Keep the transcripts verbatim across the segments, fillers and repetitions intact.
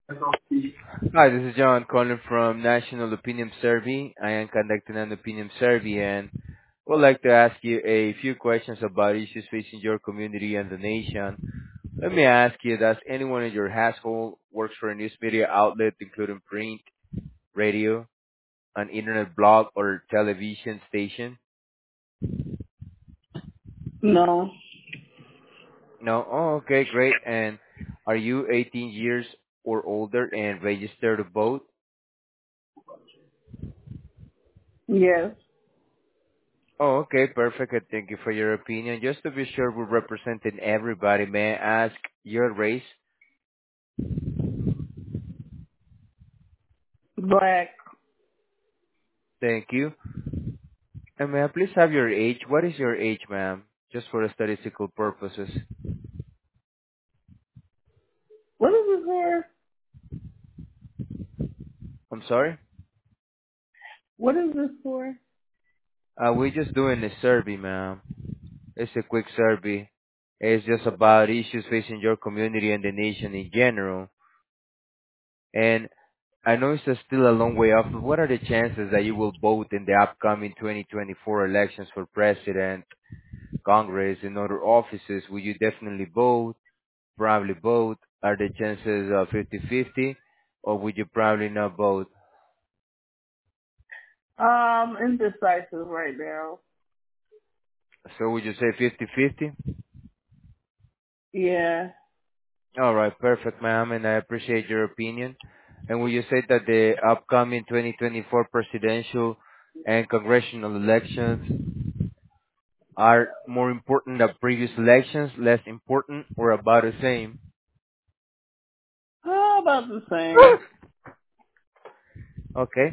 Hi, this is John calling from National Opinion Survey. I am conducting an opinion survey and would like to ask you a few questions about issues facing your community and the nation. Let me ask you, does anyone in your household works for a news media outlet, including print, radio, an internet blog, or television station? No. No? Oh, okay, great. And are you eighteen years or older and registered to vote? Yes. Oh, okay, perfect. and Thank you for your opinion. Just to be sure we're representing everybody, may I ask your race? Black. Thank you. And may I please have your age? What is your age, ma'am? Just for statistical purposes. What is this for? I'm sorry? What is this for? Uh, we're just doing a survey, ma'am. It's a quick survey. It's just about issues facing your community and the nation in general. And I know it's uh, still a long way off, but what are the chances that you will vote in the upcoming twenty twenty-four elections for president, Congress, and other offices? Will you definitely vote? Probably vote? Are the chances uh, fifty-fifty? Or would you probably not vote? Um, indecisive right now. So would you say fifty-fifty? Yeah. All right, perfect, ma'am, and I appreciate your opinion. And would you say that the upcoming twenty twenty-four presidential and congressional elections are more important than previous elections, less important, or about the same? How about the same? Okay,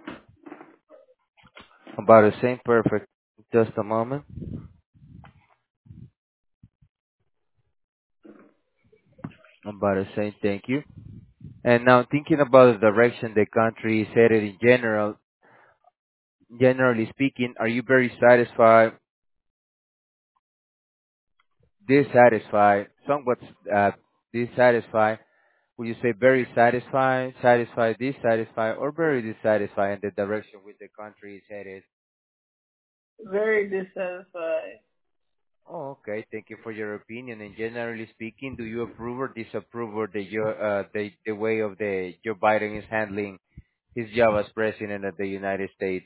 about the same, perfect. Just a moment. About the same, thank you. And now thinking about the direction the country is headed in general, generally speaking, are you very satisfied, dissatisfied, somewhat uh, dissatisfied? Would you say very satisfied, satisfied, dissatisfied, or very dissatisfied in the direction which the country is headed? Very dissatisfied. Oh, okay. Thank you for your opinion. And generally speaking, do you approve or disapprove of the Joe- uh, the the way of the Joe Biden is handling his job as president of the United States?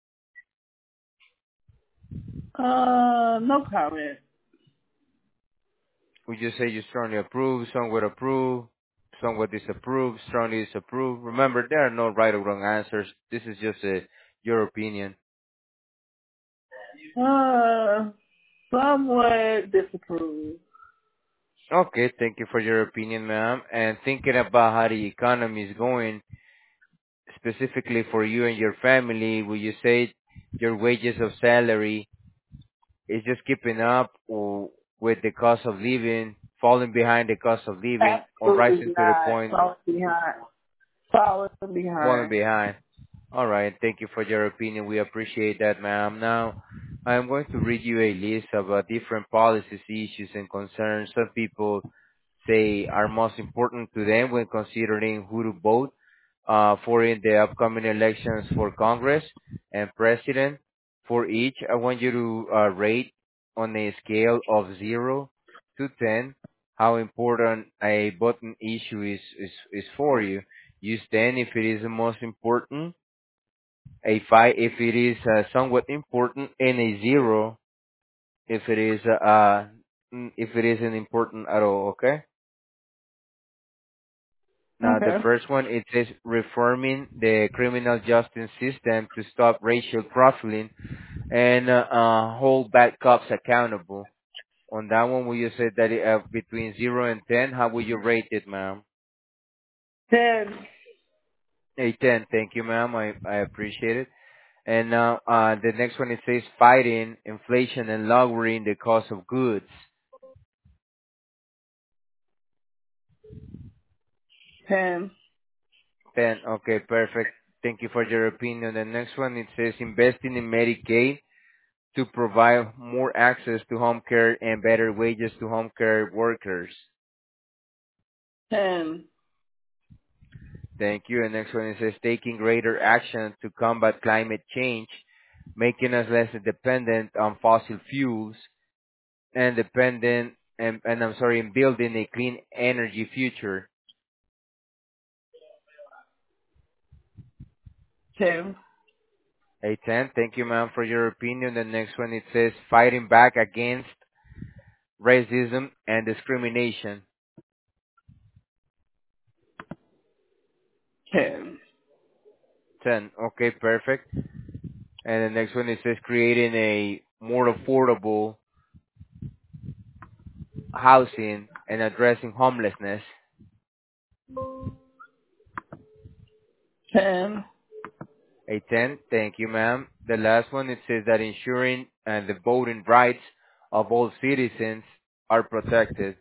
Uh, no comment. Would you say you strongly approve, some would approve, some would disapprove, strongly disapprove? Remember, there are no right or wrong answers. This is just a, your opinion. Uh, somewhat disapprove. Okay, thank you for your opinion, ma'am. And thinking about how the economy is going, specifically for you and your family, would you say your wages of salary is just keeping up or with the cost of living, falling behind the cost of living, or Absolutely rising to the not. point Falling behind. Falling falling behind. behind? All right. Thank you for your opinion. We appreciate that, ma'am. Now, I am going to read you a list of uh, different policies, issues, and concerns some people say are most important to them when considering who to vote uh, for in the upcoming elections for Congress and President. For each, I want you to uh, rate on a scale of zero to ten how important a button issue is, is, is for you. Use ten if it is the most important, a five if it is uh, somewhat important, and a zero if it is uh, uh, mm, if it isn't important at all. Okay. Now the Okay. first one it says reforming the criminal justice system to stop racial profiling and uh, uh, hold bad cops accountable. On that one, will you say that it, uh, between zero and ten? How will you rate it, ma'am? Ten. A ten. Thank you, ma'am. I I appreciate it. And now, uh, the next one it says fighting inflation and lowering the cost of goods. Ten. ten. Okay, perfect. Thank you for your opinion. The next one it says investing in Medicaid to provide more access to home care and better wages to home care workers. Ten. Thank you. And next one it says taking greater action to combat climate change, making us less dependent on fossil fuels and dependent and, and I'm sorry, in building a clean energy future. ten, A ten. Thank you, ma'am, for your opinion. The next one it says fighting back against racism and discrimination. ten, ten. Okay, perfect. And the next one it says creating a more affordable housing and addressing homelessness. ten, A ten. Thank you, ma'am. The last one it says that ensuring and the voting rights of all citizens are protected.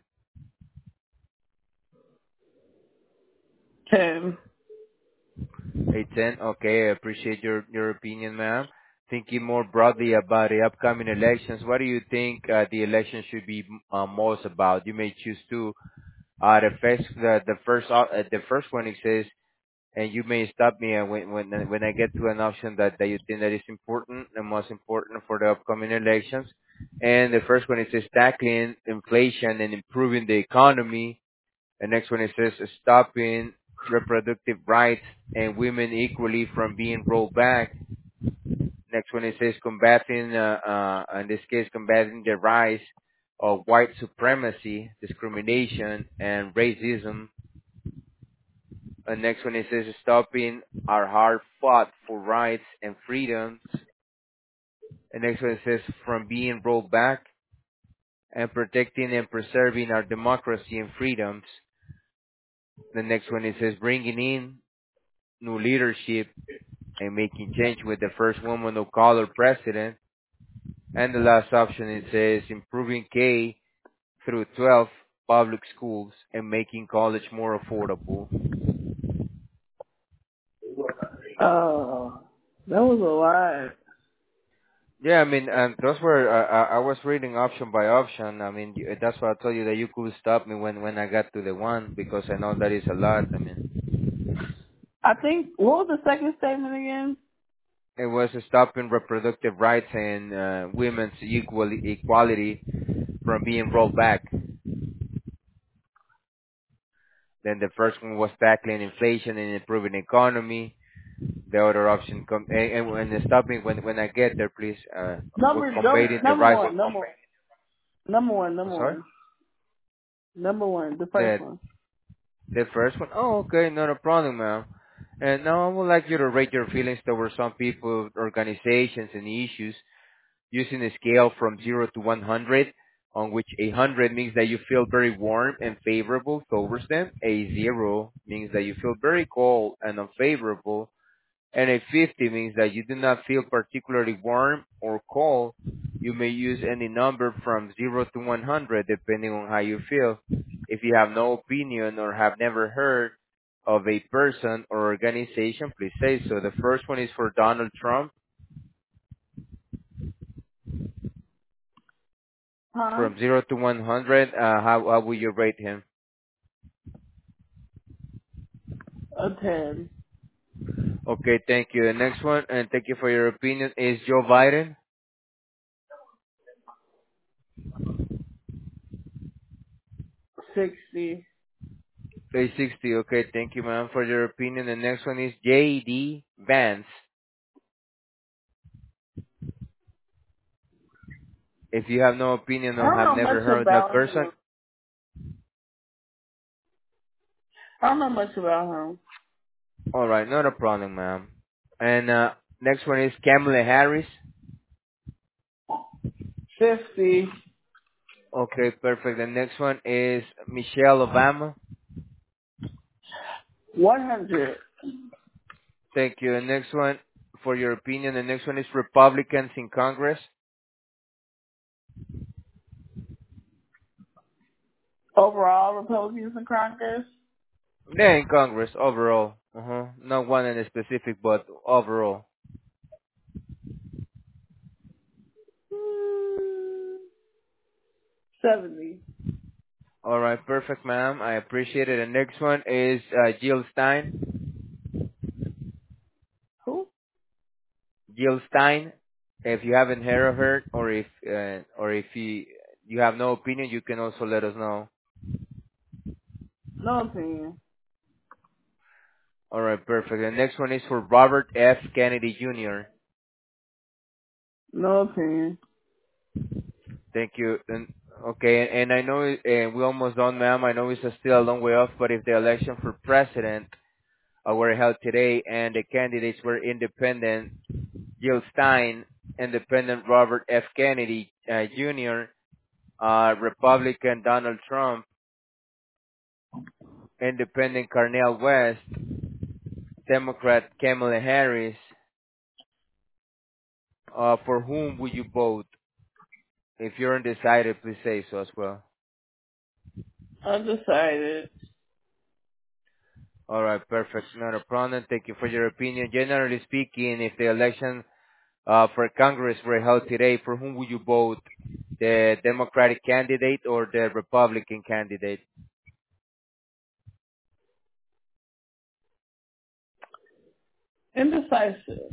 ten. A ten. Okay, I appreciate your your opinion, ma'am. Thinking more broadly about the upcoming elections, what do you think uh, the election should be uh, most about? You may choose to. Uh, the first, the, the first, op- uh, the first one it says, and you may stop me uh, when when when I get to an option that, that you think that is important and most important for the upcoming elections. And the first one it says tackling inflation and improving the economy. The next one it says stopping reproductive rights and women equally from being rolled back. Next one it says combating, uh, uh, in this case, combating the rise of white supremacy, discrimination, and racism. And next one it says stopping our hard fought for rights and freedoms. And next one it says from being rolled back and protecting and preserving our democracy and freedoms. The next one it says bringing in new leadership and making change with the first woman of color president. And the last option it says improving K through twelve public schools and making college more affordable. Oh, that was a lot. Yeah, I mean, and those were uh, I I was reading option by option. I mean, you- that's why I told you that you could stop me when when I got to the one because I know that is a lot. I mean, I think, what was the second statement again? it was stopping reproductive rights and uh, women's equal equality from being rolled back. Then the first one was tackling inflation and improving economy. The other option com- and, and, and stop me when when I get there, please. Uh, was Number, number, combating the number rise. one, number, number one, I'm number sorry. one, number one, the first The one. the first one. Oh, okay, not a problem, ma'am. And now I would like you to rate your feelings towards some people, organizations, and issues using a scale from zero to one hundred, on which a hundred means that you feel very warm and favorable towards them. A zero means that you feel very cold and unfavorable. And a fifty means that you do not feel particularly warm or cold. You may use any number from zero to one hundred depending on how you feel. If you have no opinion or have never heard of a person or organization, please say so. The first one is for Donald Trump. Huh? From zero to one hundred, uh, how, how would you rate him? A ten. Okay, thank you. The next one, and thank you for your opinion, is Joe Biden. Sixty. A sixty. Okay, thank you, ma'am, for your opinion. The next one is J D. Vance. If you have no opinion I or don't have know never much heard of that about person, him. I don't know much about him. all right, not a problem, ma'am. And uh, next one is Kamala Harris. Fifty. Okay, perfect. The next one is Michelle Obama. One hundred. Thank you. The next one, for your opinion, the next one is Republicans in Congress. Overall, Republicans in Congress. Yeah, in Congress overall. Uh-huh. Not one in a specific, but overall. Hmm, seventy. All right, perfect, ma'am. I appreciate it. The next one is uh, Jill Stein. Jill Stein. If you haven't heard of her, or if uh, or if you you have no opinion, you can also let us know. No opinion. All right, perfect. The next one is for Robert F. Kennedy Junior No opinion. Thank you. And okay, and I know uh, we almost done, ma'am. I know it's still a long way off, but if the election for president uh, were held today and the candidates were independent, Jill Stein, independent Robert F. Kennedy uh, Junior, uh, Republican Donald Trump, independent Carnell West, Democrat Kamala Harris, uh, for whom would you vote? If you're undecided, please say so as well. Undecided. All right, perfect. Not a problem. Thank you for your opinion. Generally speaking, if the election uh, for Congress were held today, for whom would you vote? The Democratic candidate or the Republican candidate? Indecisive.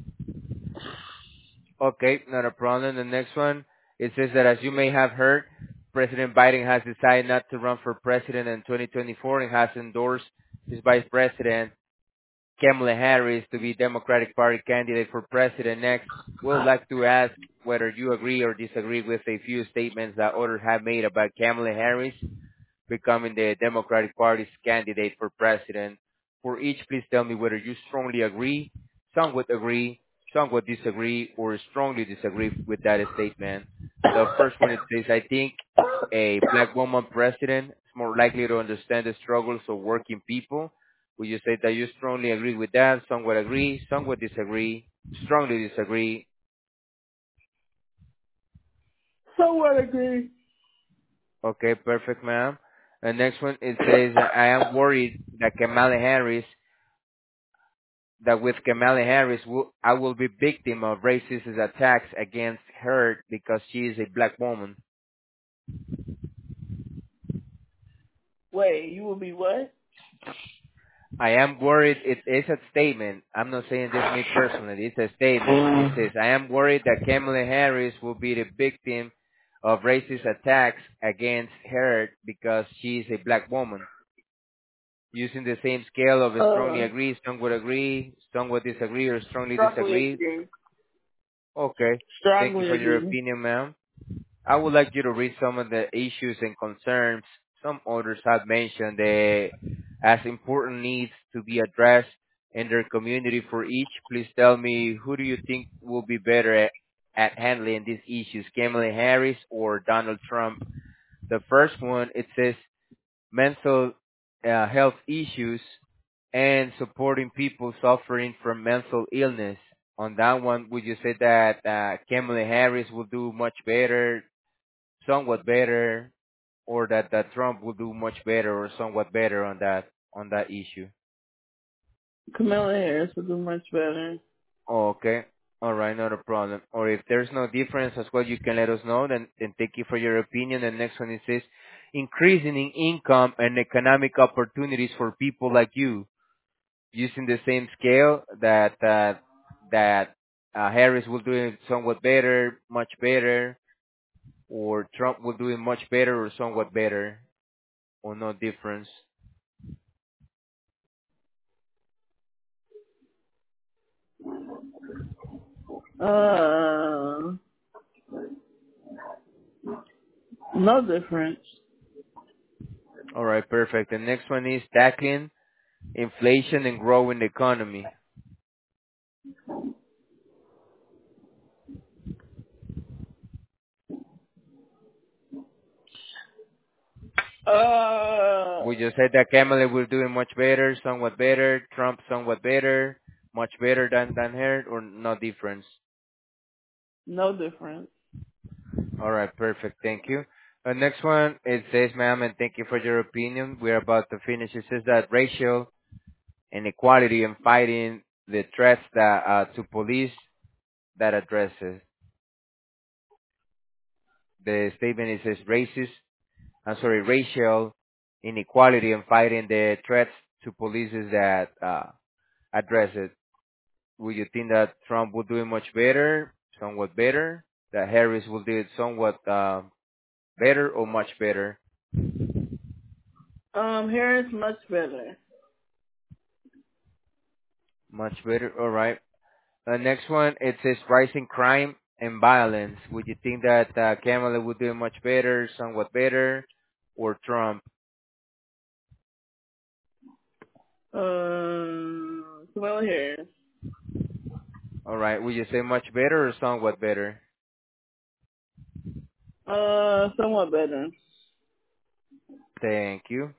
Okay, not a problem. The next one, it says that as you may have heard, President Biden has decided not to run for president in twenty twenty-four and has endorsed his vice president, Kamala Harris, to be Democratic Party candidate for president next. We would like to ask whether you agree or disagree with a few statements that others have made about Kamala Harris becoming the Democratic Party's candidate for president. For each, please tell me whether you strongly agree, some would agree, some would disagree, or strongly disagree with that statement. The first one, it says, I think a black woman president is more likely to understand the struggles of working people. Would you say that you strongly agree with that? Some would agree, some would disagree, strongly disagree. Somewhat agree. Okay, perfect, ma'am. The next one, it says, I am worried that Kamala Harris that with Kamala Harris, will, I will be victim of racist attacks against her because she is a black woman. Wait, you will be what? I am worried. It is a statement. I'm not saying this me personally. It's a statement. It says, I am worried that Kamala Harris will be the victim of racist attacks against her because she is a black woman. Using the same scale of strongly Uh, agree, some would agree, some would disagree, or strongly strongly disagree. agree. Okay. Thank you Strongly for your agree. opinion, ma'am. I would like you to read some of the issues and concerns some others have mentioned that as important needs to be addressed in their community for each. Please tell me, who do you think will be better at, at handling these issues, Kamala Harris or Donald Trump? The first one, it says mental uh, health issues and supporting people suffering from mental illness. On that one, would you say that uh, Kamala Harris will do much better, somewhat better, or that, that Trump will do much better or somewhat better on that on that issue? Kamala Harris will do much better. Oh, okay. All right, not a problem. Or if there's no difference as well, you can let us know. Then, then thank you for your opinion. The next one it says increasing in income and economic opportunities for people like you, using the same scale that uh, that uh, Harris will do it somewhat better, much better, or Trump will do it much better or somewhat better, or no difference. Uh, no difference. All right, perfect. The next one is tackling inflation and growing the economy. Uh, We just said that Kamala will do it much better, somewhat better, Trump somewhat better, much better than than her, or no difference. no difference. All right, perfect. Thank you. The next one, it says, ma'am, and thank you for your opinion. We're about to finish. It says that racial inequality and fighting the threats that uh, to police that addresses. The statement it says racist, I'm sorry, racial inequality and fighting the threats to police that uh, address it. Would you think that Trump will do it much better, somewhat better? That Harris will do it somewhat uh, better or much better? Um, Harris much better. Much better. All right. Uh, next one, it says rising crime and violence. Would you think that uh, Kamala would do it much better, somewhat better, or Trump? Um, Kamala Harris. All right. Would you say much better or somewhat better? Uh, somewhat better. Thank you.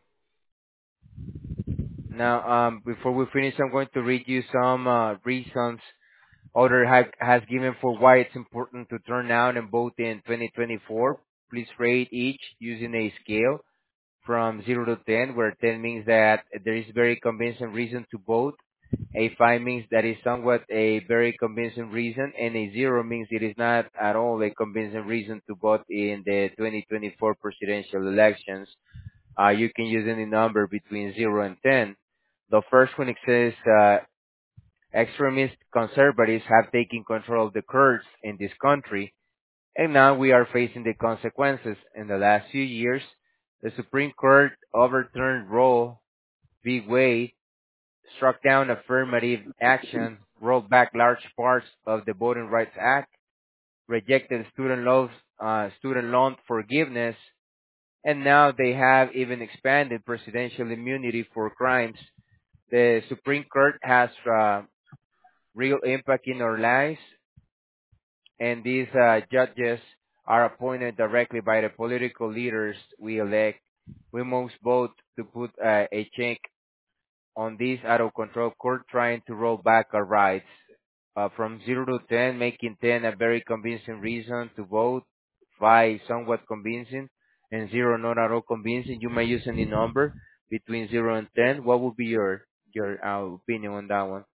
Now, um, before we finish, I'm going to read you some uh, reasons Other ha- has given for why it's important to turn out and vote in twenty twenty-four. Please rate each using a scale from zero to ten, where ten means that there is very convincing reason to vote, a five means that is somewhat a very convincing reason, and a zero means it is not at all a convincing reason to vote in the twenty twenty-four presidential elections. Uh, you can use any number between zero and ten. The first one, it says uh, extremist conservatives have taken control of the courts in this country, and now we are facing the consequences. In the last few years, the Supreme Court overturned Roe v. Wade, struck down affirmative action, rolled back large parts of the Voting Rights Act, rejected student loans, uh, student loan forgiveness, and now they have even expanded presidential immunity for crimes. The Supreme Court has uh, real impact in our lives, and these uh, judges are appointed directly by the political leaders we elect. We must vote to put uh, a check on this out of control court trying to roll back our rights. Uh, from zero to ten, making ten a very convincing reason to vote, five somewhat convincing, and zero not at all convincing. You may use any number between zero and ten. What would be your your uh, opinion on that one?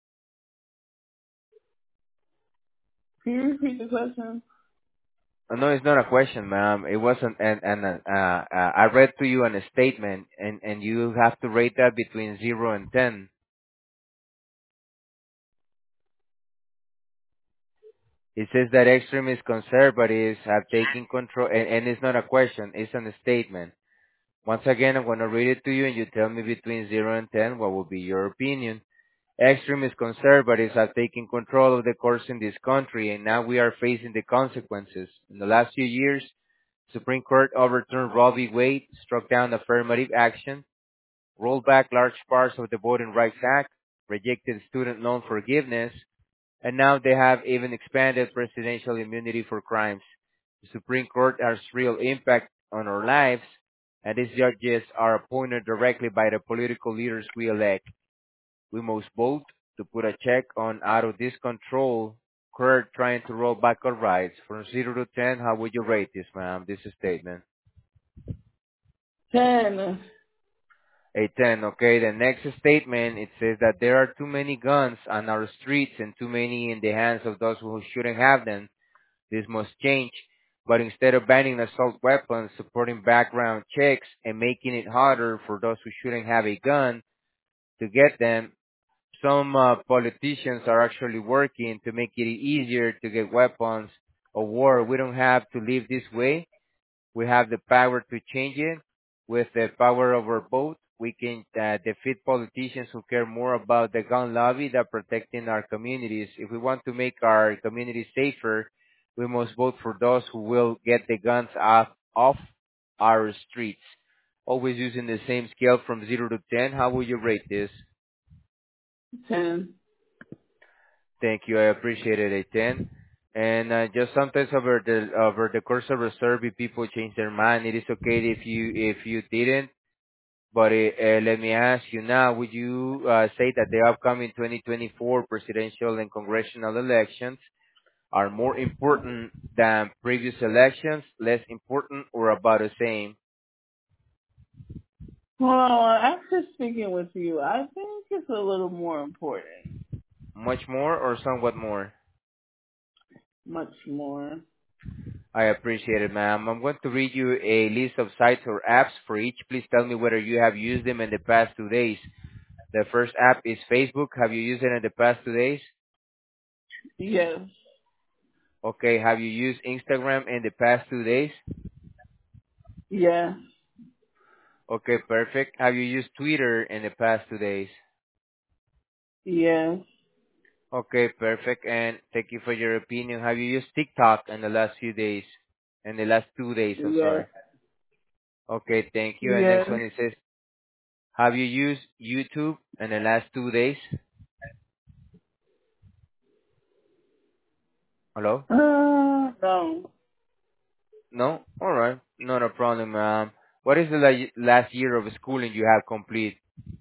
Can you repeat the question? Uh, No, it's not a question, ma'am. It wasn't an, an uh, uh, I read to you an, a statement, and, and you have to rate that between zero and ten. It says that extremist conservatives have taken control, and, and it's not a question, it's an statement. Once again, I'm going to read it to you, and you tell me between zero and ten what will be your opinion. Extremist conservatives have taken control of the courts in this country, and now we are facing the consequences. In the last few years, Supreme Court overturned Roe v. Wade, struck down affirmative action, rolled back large parts of the Voting Rights Act, rejected student loan forgiveness, and now they have even expanded presidential immunity for crimes. The Supreme Court has real impact on our lives, and these judges are appointed directly by the political leaders we elect. We must vote to put a check on out of this control court trying to roll back our rights. From zero to ten, how would you rate this, ma'am, this statement? Ten. A ten, okay. The next statement, it says that there are too many guns on our streets and too many in the hands of those who shouldn't have them. This must change. But instead of banning assault weapons, supporting background checks, and making it harder for those who shouldn't have a gun to get them, some uh, politicians are actually working to make it easier to get weapons of war. We don't have to live this way. We have the power to change it. With the power of our vote, we can uh, defeat politicians who care more about the gun lobby than protecting our communities. If we want to make our communities safer, we must vote for those who will get the guns off, off our streets. Always using the same scale from zero to ten. How would you rate this? Ten. Thank you. I appreciate it, a ten. And uh, just sometimes over the over the course of a survey, people change their mind. It is okay if you if you didn't. But uh, uh, let me ask you now: would you uh, say that the upcoming twenty twenty-four presidential and congressional elections are more important than previous elections, less important, or about the same? Well, after speaking with you, I think it's a little more important. Much more or somewhat more? Much more. I appreciate it, ma'am. I'm going to read you a list of sites or apps for each. Please tell me whether you have used them in the past two days. The first app is Facebook. Have you used it in the past two days? Yes. Okay. Have you used Instagram in the past two days? Yes. Okay, perfect. Have you used Twitter in the past two days? Yes. Okay, perfect. And thank you for your opinion. Have you used TikTok in the last few days? In the last two days, I'm Yes. sorry. Okay, thank you. And Yes. next one it says, have you used YouTube in the last two days? Hello? Uh, no. No? Alright. Not a problem, ma'am. What is the la- last year of schooling you have complete?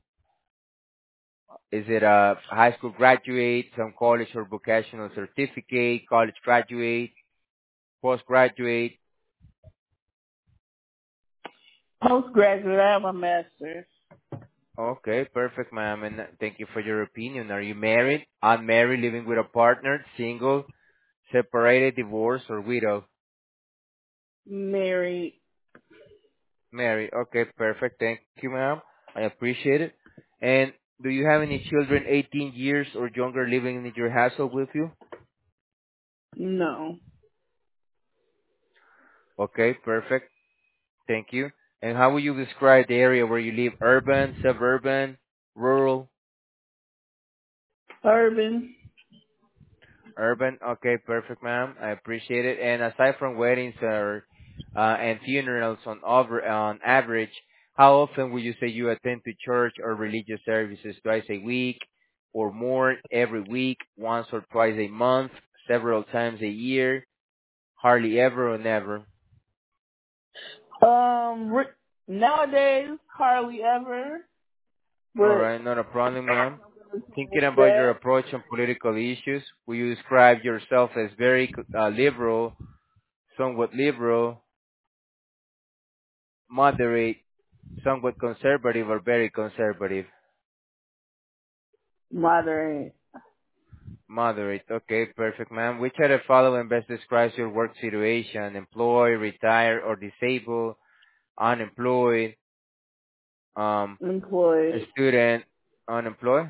Is it a high school graduate, some college or vocational certificate, college graduate, postgraduate? Postgraduate, I have a master's. Okay, perfect, ma'am. And thank you for your opinion. Are you married, unmarried, living with a partner, single, separated, divorced, or widow? Married. Married. Okay, perfect. Thank you, ma'am. I appreciate it. And do you have any children eighteen years or younger living in your household with you? No. Okay, perfect. Thank you. And how would you describe the area where you live? Urban, suburban, rural? Urban. Urban. Okay, perfect, ma'am. I appreciate it. And aside from weddings or uh, and funerals on over on average, how often would you say you attend to church or religious services? Twice a week or more, every week, once or twice a month, several times a year, hardly ever or never? Um, re- nowadays, hardly ever, All but right, not a problem, ma'am. Thinking change about your that. approach on political issues, will you describe yourself as very uh, liberal, somewhat liberal, moderate, somewhat conservative, or very conservative? Moderate. Moderate. Okay, perfect, ma'am. Which of the following best describes your work situation? Employed, retired, or disabled? Unemployed? Um, a Employed. student? Unemployed?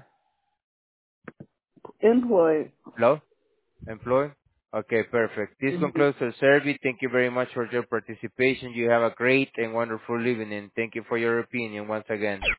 Employed. Hello? Employed? Okay, perfect. This Mhm. concludes our survey. Thank you very much for your participation. You have a great and wonderful evening. Thank you for your opinion once again.